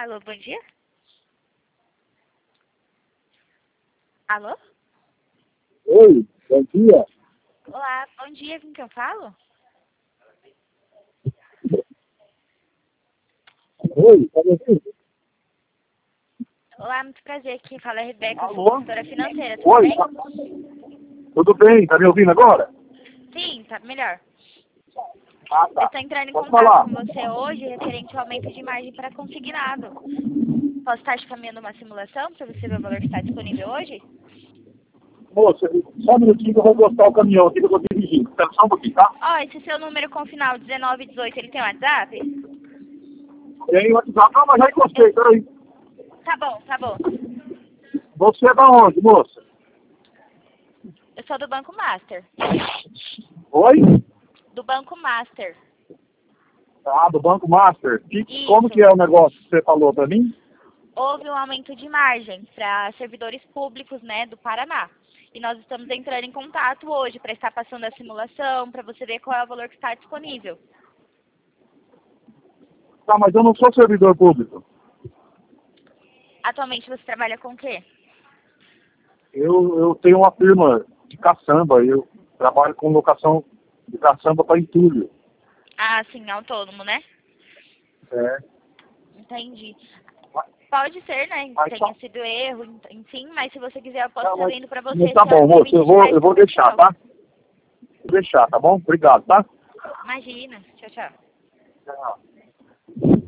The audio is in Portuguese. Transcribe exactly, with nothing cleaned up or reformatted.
Alô, bom dia? Alô? Oi, bom dia. Olá, bom dia, com quem eu falo? Oi, tá me ouvindo? Olá, muito prazer, quem fala é a Rebeca, eu sou Alô? consultora financeira, tudo Oi, bem? tá... tudo bem? Tá me ouvindo agora? Sim, tá melhor. Ah, Eu tá. estou entrando em Pode contato falar. com você hoje referente ao aumento de margem para consignado. Posso estar te caminhando uma simulação para você ver o valor que está disponível hoje? Moça, só um minutinho que eu vou encostar o caminhão aqui que eu tô dirigindo. Espera só um pouquinho, tá? Ó, esse seu número com final dezenove dezoito, ele tem WhatsApp? Tem o WhatsApp. Não, mas já encostei, peraí. Tá bom, tá bom. Você é da onde, moça? Eu sou do Banco Master. Oi? Do Banco Master. Ah, do Banco Master. Que, como Isso. que é o negócio que você falou pra mim? Houve um aumento de margem para servidores públicos, né, do Paraná. E nós estamos entrando em contato hoje para estar passando a simulação, para você ver qual é o valor que está disponível. Tá, mas eu não sou servidor público. Atualmente você trabalha com o quê? Eu, eu tenho uma firma de caçamba. Eu trabalho com locação de caçamba para entulho. Ah, sim, autônomo, né? É. Entendi. Pode ser, né? Mas Tenha tá, sido erro, enfim, mas se você quiser eu posso não, estar mas, vendo para você mas tá se é bom, o moço. Eu limite de vou, margem eu vou deixar, comercial. tá? Vou deixar, tá bom? Obrigado, tá? Imagina. Tchau, tchau. Tchau.